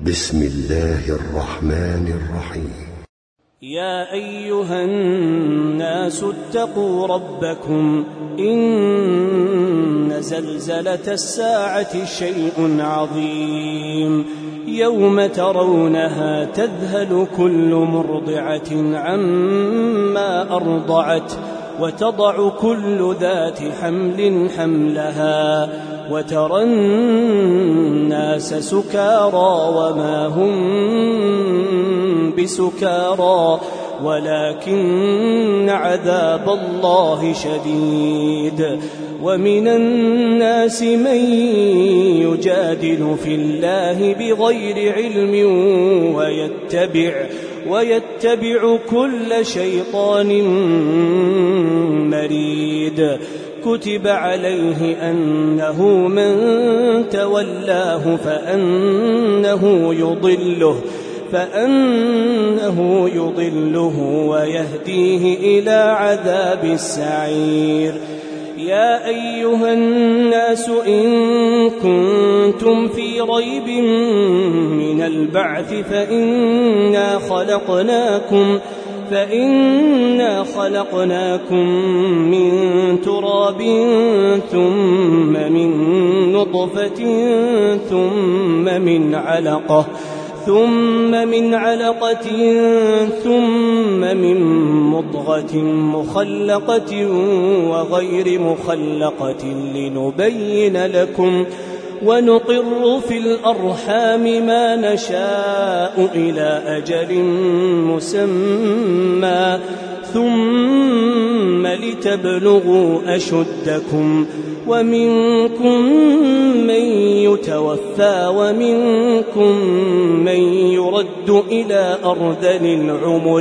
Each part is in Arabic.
بسم الله الرحمن الرحيم. يا أيها الناس اتقوا ربكم إن زلزلة الساعة شيء عظيم يوم ترونها تذهل كل مرضعة عما أرضعت وتضع كل ذات حمل حملها وترى الناس سكارى وما هم بسكارى ولكن عذاب الله شديد. ومن الناس من يجادل في الله بغير علم ويتبع كل شيطان مريد. كتب عليه أنه من تولاه فأنه يضله ويهديه إلى عذاب السعير. يا أيها الناس إن كنتم في ريب من البعث فإنا خلقناكم من تراب ثم من نطفة ثم من علقة ثم من مضغة مخلقة وغير مخلقة لنبين لكم ونقر في الأرحام ما نشاء إلى أجل مسمى ثم لتبلغوا أشدكم ومنكم من يتوفى ومنكم من يرد إلى أرذل العمر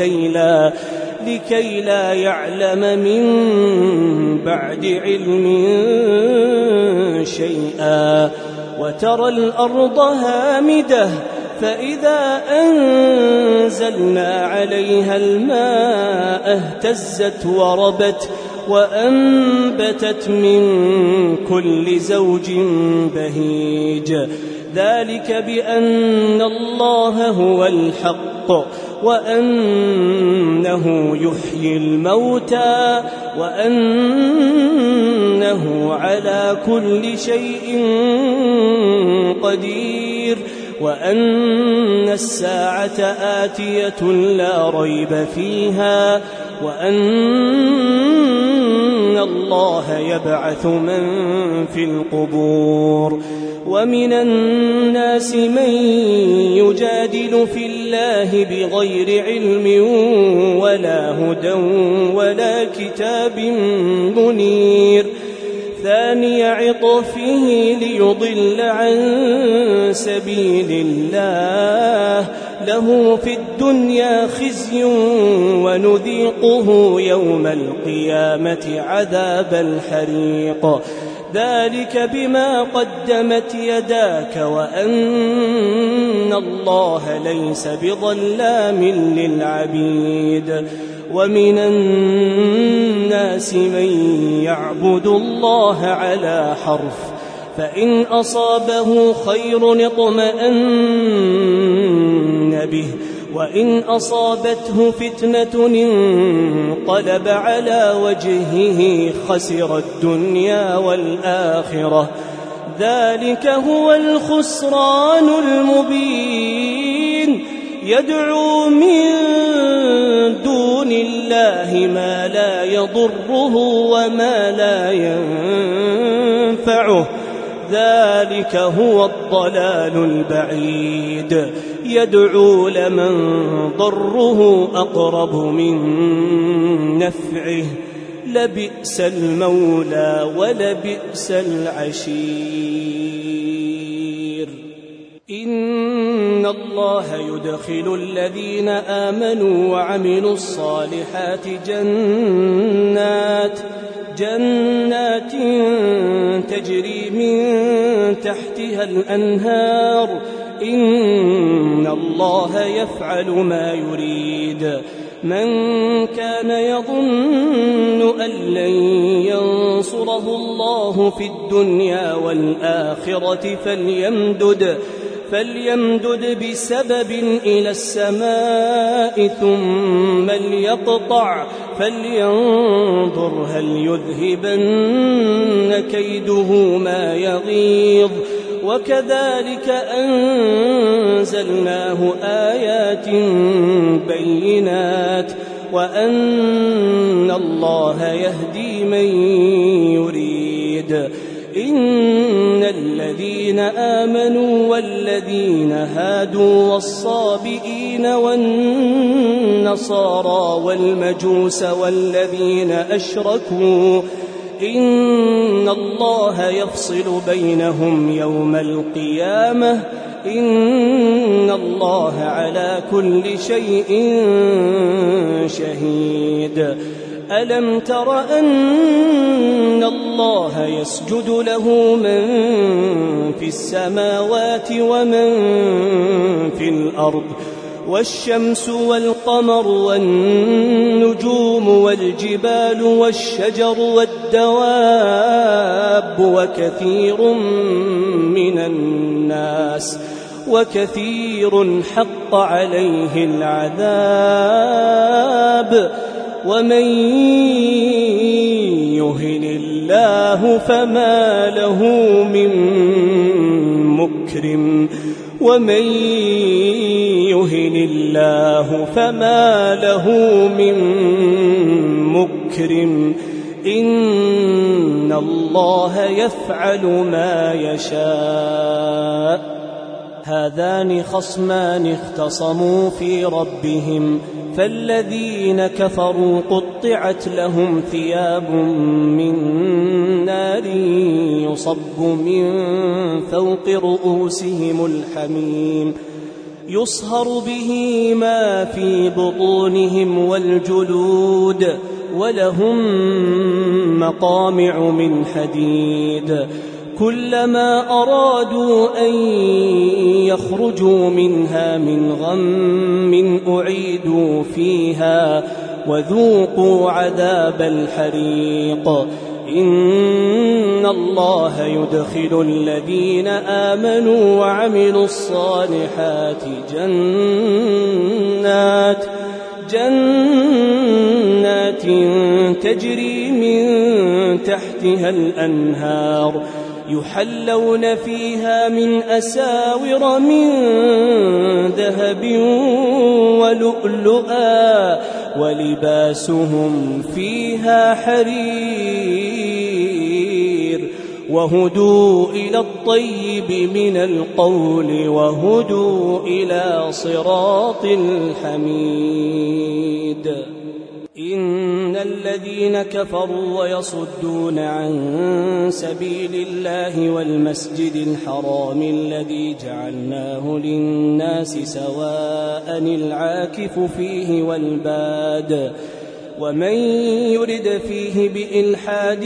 لكي لا يعلم من بعد علم شيئا. وترى الأرض هامدة فإذا أنزلنا عليها الماء اهتزت وربت وأنبتت من كل زوج بهيج. ذلك بأن الله هو الحق وأنه يحيي الموتى وأنه على كل شيء قدير وأن الساعة آتية لا ريب فيها وأن الله يبعث من في القبور. ومن الناس من يجادل في الله بغير علم ولا هدى ولا كتاب منير. ثاني عطفه ليضل عن سبيل الله له في الدنيا خزي ونذيقه يوم القيامة عذاب الحريق. ذلك بما قدمت يداك وأن الله ليس بظلام للعبيد. ومن الناس من يعبد الله على حرف فإن أصابه خير اطمأن به وإن أصابته فتنة انقلب على وجهه خسر الدنيا والآخرة. ذلك هو الخسران المبين. يدعو من دون الله ما لا يضره وما لا ينفعه. ذلك هو الضلال البعيد. يدعو لمن ضره أقرب من نفعه لبئس المولى ولبئس العشير. إن الله يدخل الذين آمنوا وعملوا الصالحات جنات تجري من تحتها الأنهار. إن الله يفعل ما يريد. من كان يظن أن لن ينصره الله في الدنيا والآخرة فليمدد بسبب إلى السماء ثم ليقطع فلينظر هل يذهبن كيده ما يغيظ وكذلك أنزلناه آيات بينات وأن الله يهدي من يريد إن الذين آمنوا والذين هادوا والصابئين والنصارى والمجوس والذين أشركوا إن الله يفصل بينهم يوم القيامة إن الله على كل شيء شهيد ألم تر أن الله يسجد له من في السماوات ومن في الأرض والشمس والقمر والنجوم والجبال والشجر والدواب وكثير حق عليه العذاب ومن يهن الله فما له من مكرم إن الله يفعل ما يشاء هذان خصمان اختصموا في ربهم فالذين كفروا قطعت لهم ثياب من نار يصب من فوق رؤوسهم الحميم يصهر به ما في بطونهم والجلود ولهم مقامع من حديد كلما أرادوا أن يخرجوا منها من غم أعيدوا فيها وذوقوا عذاب الحريق إن الله يدخل الذين آمنوا وعملوا الصالحات جنات تجري من تحتها الأنهار يحلون فيها من أساور من ذهب ولؤلؤا ولباسهم فيها حرير وهدوا إلى الطيب من القول وهدوا إلى صراط الحميد إن الذين كفروا ويصدون عن سبيل الله والمسجد الحرام الذي جعلناه للناس سواء العاكف فيه والباد ومن يرد فيه بإلحاد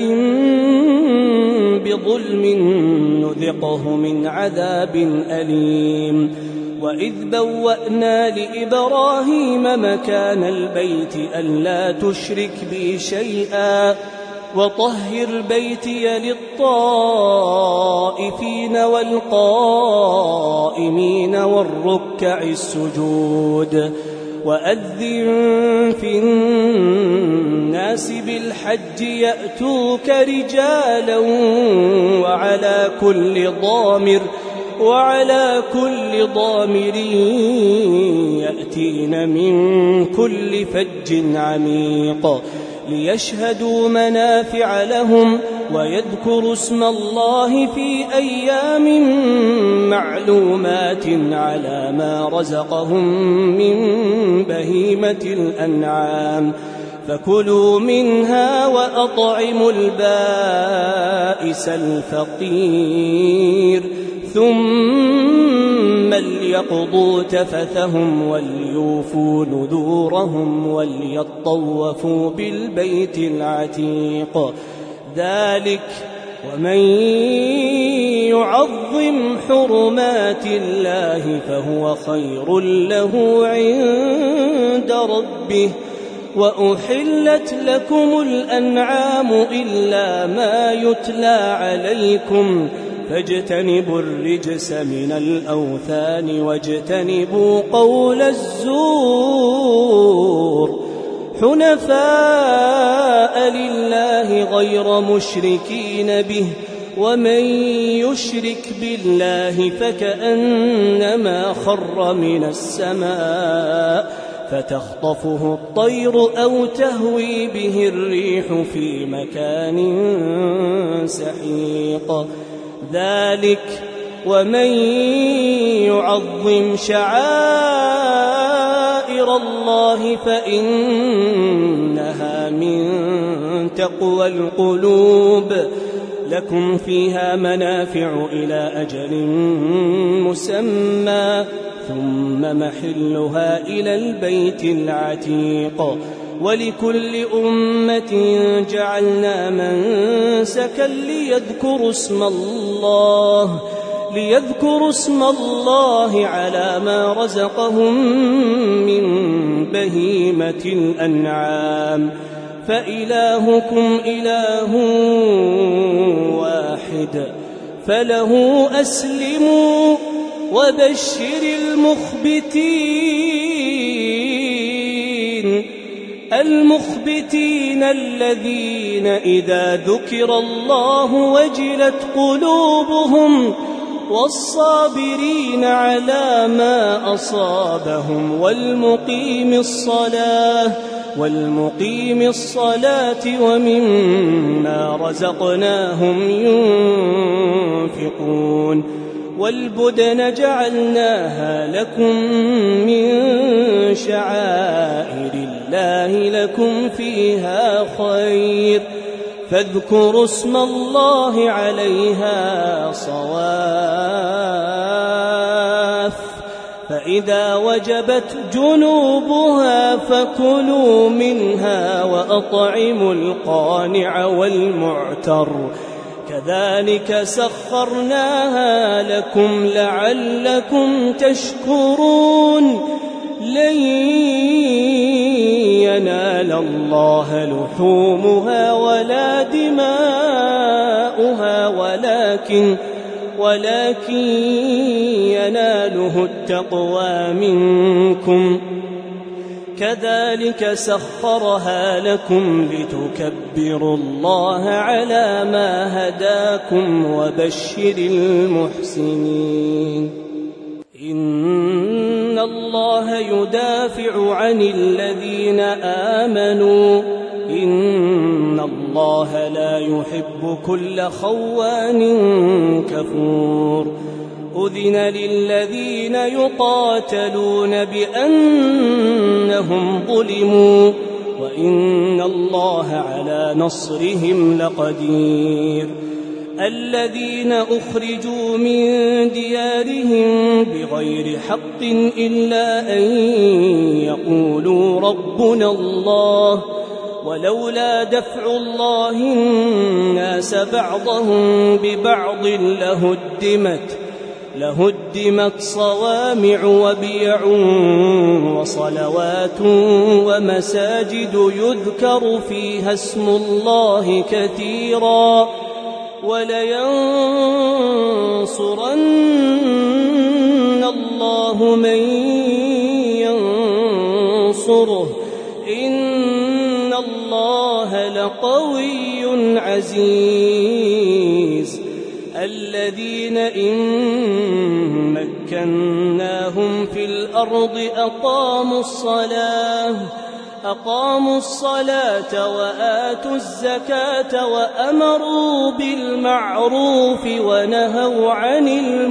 بظلم نذقه من عذاب أليم وإذ بوأنا لإبراهيم مكان البيت ألا تشرك بي شيئا وطهر بيتي للطائفين والقائمين والركع السجود وأذن في الناس بالحج يأتوك رجالا وعلى كل ضامر يأتين من كل فج عميق ليشهدوا منافع لهم ويذكروا اسم الله في أيام معلومات على ما رزقهم من بهيمة الأنعام فكلوا منها وأطعموا البائس الفقير ثم ليقضوا تفثهم وليوفوا نذورهم وليطوفوا بالبيت العتيق ذلك ومن يعظم حرمات الله فهو خير له عند ربه وأحلت لكم الأنعام إلا ما يتلى عليكم فاجتنبوا الرجس من الأوثان واجتنبوا قول الزور حنفاء لله غير مشركين به ومن يشرك بالله فكأنما خر من السماء فتخطفه الطير أو تهوي به الريح في مكان سحيق ذلك ومن يعظم شعائر الله فإنها من تقوى القلوب لكم فيها منافع إلى أجل مسمى ثم محلها إلى البيت العتيق ولكل أمة جعلنا منسكا ليذكروا اسم الله على ما رزقهم من بهيمة الأنعام فإلهكم إله واحد فله أسلموا وبشر المخبتين الذين إذا ذكر الله وجلت قلوبهم والصابرين على ما أصابهم والمقيم الصلاة ومما رزقناهم ينفقون والبدن جعلناها لكم من شعائر الله لكم فيها خير فاذكروا اسم الله عليها صواف فإذا وجبت جنوبها فكلوا منها وأطعموا القانع والمعتر كذلك سخرناها لكم لعلكم تشكرون لن ينال الله لحومها ولا دماؤها ولكن يناله التقوى منكم كذلك سخرها لكم لتكبروا الله على ما هداكم وبشر المحسنين إن الله يدافع عن الذين آمنوا إن الله لا يحب كل خوان كفور أذن للذين يقاتلون بأنهم ظلموا وإن الله على نصرهم لقدير الذين أخرجوا من ديارهم بغير حق إلا أن يقولوا ربنا الله ولولا دفع الله الناس بعضهم ببعض لهدمت صوامع وبيع وصلوات ومساجد يذكر فيها اسم الله كثيرا ولينصرن الله من ينصره إن الله لقوي عزيز الذين إن مكناهم في الأرض أقاموا الصلاة وآتوا الزكاة وأمروا بالمعروف ونهوا عن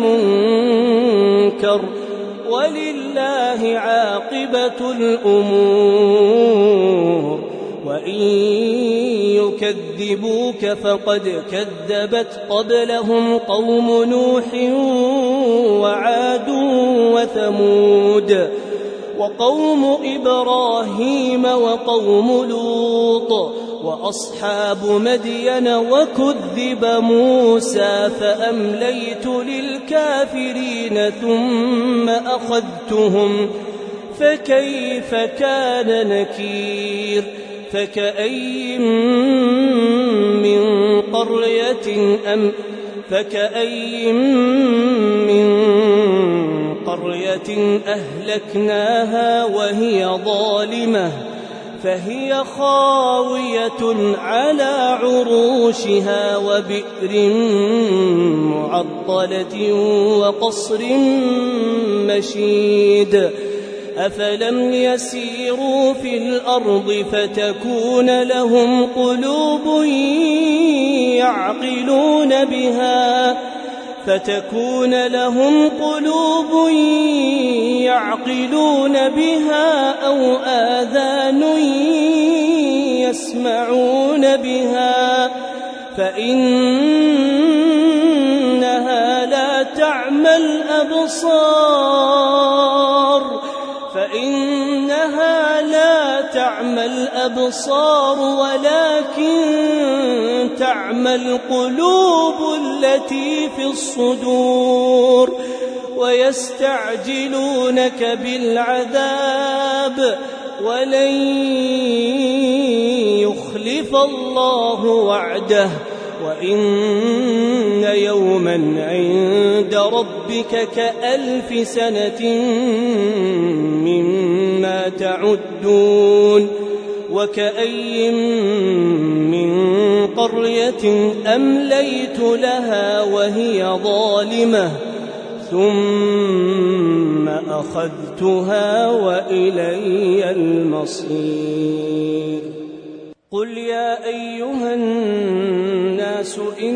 المنكر ولله عاقبة الأمور وإن يكذبوك فقد كذبت قبلهم قوم نوح وعاد وثمود وقوم إبراهيم وقوم لوط وأصحاب مدين وكذب موسى فأمليت للكافرين ثم أخذتهم فكيف كان نكير فكأي من فكأي من قرية أهلكناها وهي ظالمة فهي خاوية على عروشها وبئر معطلة وقصر مشيد أفلم يسيروا في الأرض فتكون لهم قلوب يعقلون بها أو آذان يسمعون بها فإنها لا تعمى الأبصار ولكن تعمى القلوب التي في الصدور ويستعجلونك بالعذاب ولن يخلف الله وعده وإن يوما عند ربك كألف سنة مما تعدون وكأي من قرية أمليت لها وهي ظالمة ثم أخذتها وإلي المصير قل يا أيها الناس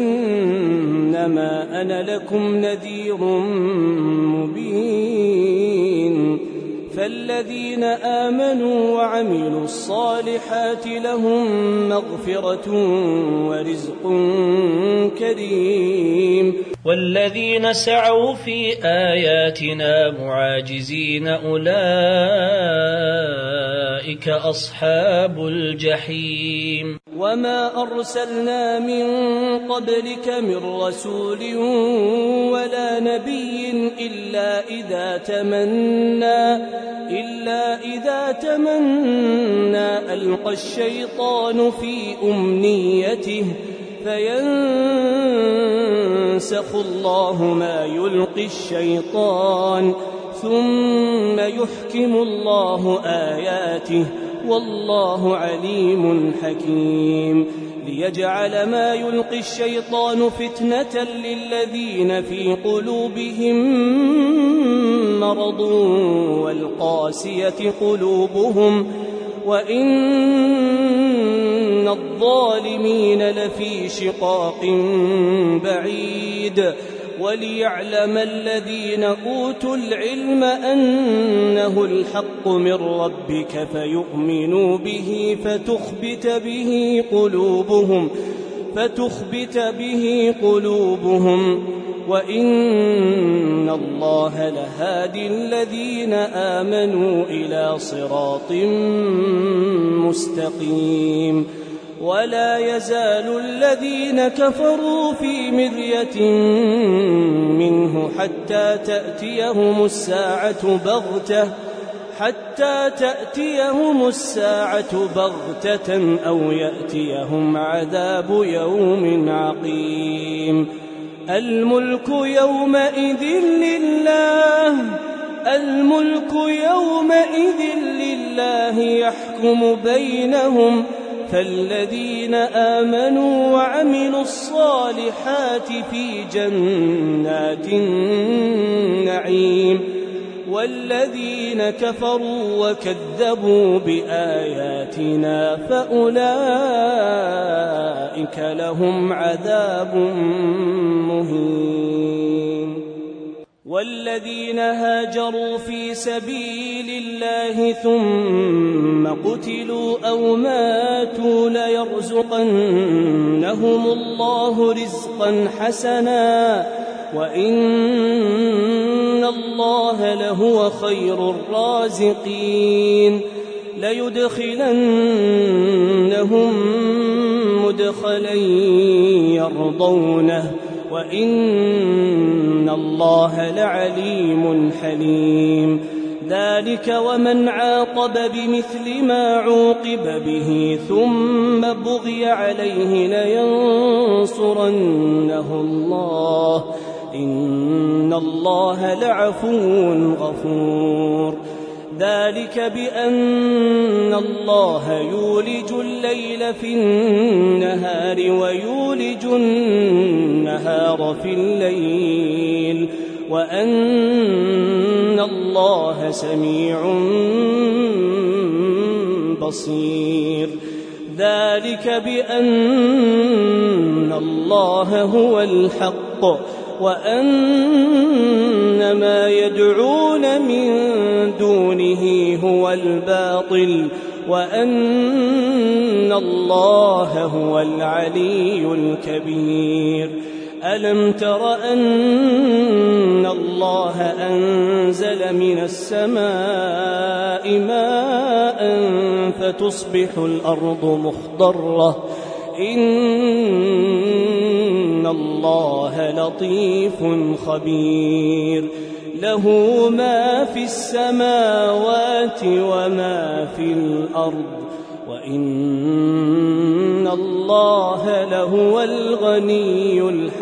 إنما أنا لكم نذير مبين فالذين آمنوا وعملوا الصالحات لهم مغفرة ورزق كريم والذين سعوا في آياتنا معاجزين أولئك أصحاب الجحيم وما أرسلنا من قبلك من رسول ولا نبي إلا إذا تمنى ألقى الشيطان في أمنيته فينسخ الله ما يلقي الشيطان ثم يحكم الله آياته والله عليم حكيم ليجعل ما يلقي الشيطان فتنة للذين في قلوبهم مرض والقاسية قلوبهم وإن الظالمين لفي شقاق بعيد وليعلم الذين أوتوا العلم أنه الحق من ربك فيؤمنوا به فتخبت به قلوبهم وإن الله لهادي الذين آمنوا إلى صراط مستقيم ولا يزال الذين كفروا في مرية منه حتى تأتيهم الساعة بغتة أو يأتيهم عذاب يوم عقيم الملك يومئذ لله يحكم بينهم فالذين آمنوا وعملوا الصالحات في جنات النعيم والذين كفروا وكذبوا بآياتنا فأولئك لهم عذاب مهين والذين هاجروا في سبيل الله ثم قتلوا أو ماتوا ليرزقنهم الله رزقا حسنا وإن الله لهو خير الرازقين ليدخلنهم مدخلا يرضونه وإن الله لعليم حليم. ذلك ومن عاقب بمثل ما عوقب به ثم بغي عليه لينصرنه الله إن الله لعفو غفور. ذلك بأن الله يولج الليل في النهار ويولج النهار في الليل وأن الله سميع بصير. ذلك بأن الله هو الحق وأن ما يدعون من دونه هو الباطل وأن الله هو العلي الكبير. ألم تر أن الله أنزل من السماء ماء فتصبح الأرض مخضرة إن الله لطيف خبير. له ما في السماوات وما في الأرض وإن الله لهو الغني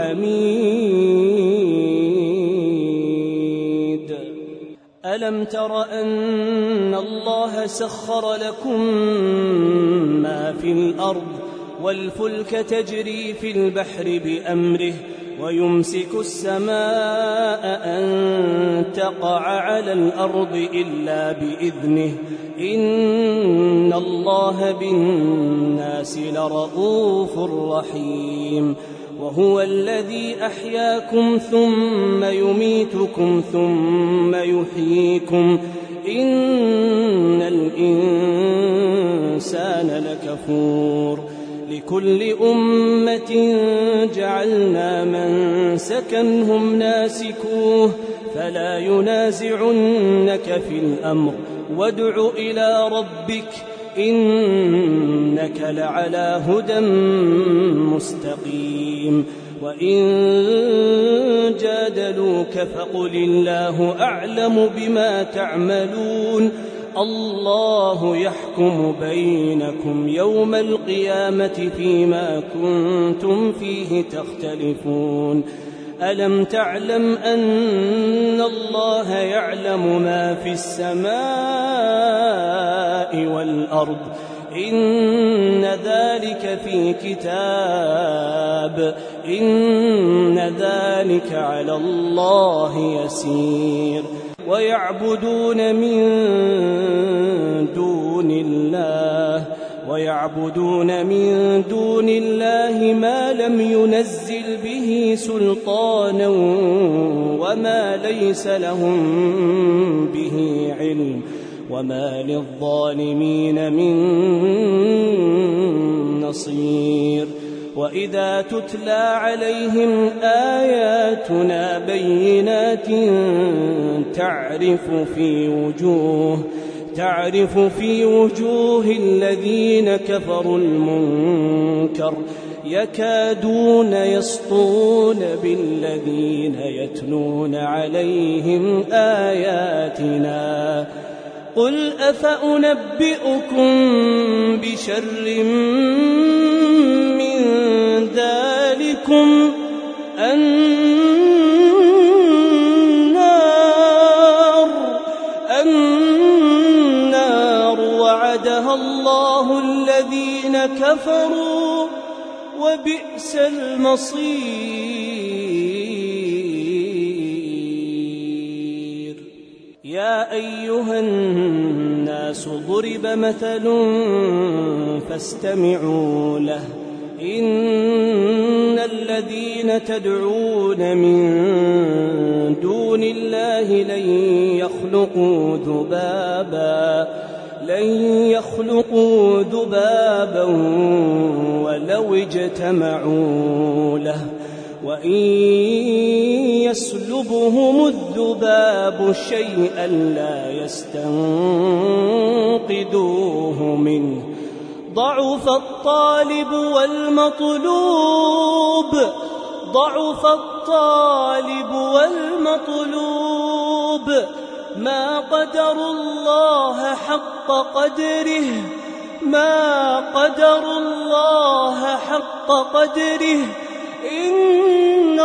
الحميد. ألم تر أن الله سخر لكم ما في الأرض والفلك تجري في البحر بأمره ويمسك السماء أن تقع على الأرض إلا بإذنه إن الله بالناس لرؤوف رحيم. وهو الذي أحياكم ثم يميتكم ثم يحييكم إن الإنسان لكفور. لكل أمة جعلنا منسكا هم ناسكوه فلا ينازعنك في الأمر وادع إلى ربك إنك لعلى هدى مستقيم. وإن جادلوك فقل الله أعلم بما تعملون الله يحكم بينكم يوم القيامة فيما كنتم فيه تختلفون. ألم تعلم أن الله يعلم ما في السماء والأرض إن ذلك في كتاب إن ذلك على الله يسير. ويعبدون من دون الله ما لم ينزل به سلطانا وما ليس لهم به علم وما للظالمين من نصير. وإذا تتلى عليهم آياتنا بينات تعرف في وجوه الذين كفروا المنكر يكادون يسطون بالذين يتلون عليهم آياتنا. قل أفأنبئكم بشر من ذلكم النار وعدها الله الذين كفروا وبئس المصير. يا أيها الناس ضرب مثل فاستمعوا له إن الذين تدعون من دون الله لن يخلقوا ذبابا ولو اجتمعوا له وإن يسلبهم الذباب شيئا لا يستنقذوه منه ضعف الطالب والمطلوب ضعف الطالب والمطلوب ما قدروا الله حق قدره ما قدروا الله حق قدره إن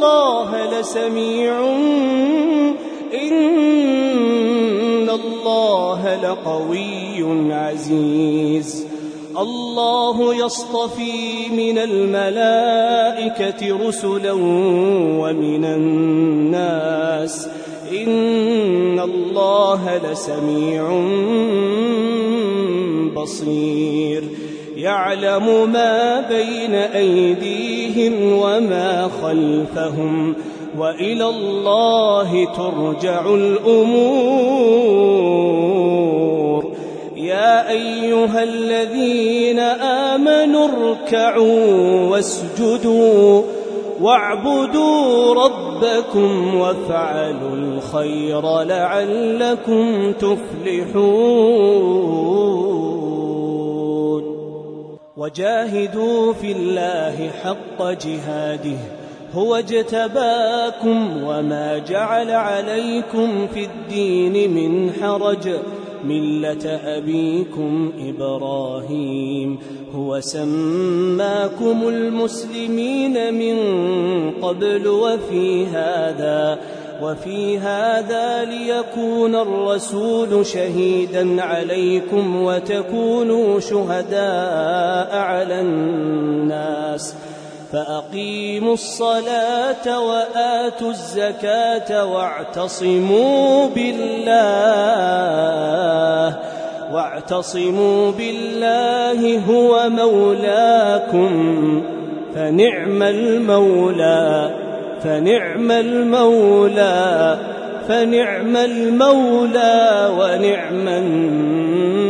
الله لقوي عزيز الله يصطفي من الملائكة رسلا ومن الناس إن الله لسميع بصير يعلم ما بين أيديهم وما خلفهم وإلى الله ترجع الأمور يا أيها الذين آمنوا اركعوا واسجدوا واعبدوا ربكم وافعلوا الخير لعلكم تفلحون وجاهدوا في الله حق جهاده هو اجتباكم وما جعل عليكم في الدين من حرج ملة أبيكم إبراهيم هو سماكم المسلمين من قبل وفي هذا ليكون الرسول شهيدا عليكم وتكونوا شهداء على الناس فأقيموا الصلاة وآتوا الزكاة واعتصموا بالله هو مولاكم فنعم المولى ونعم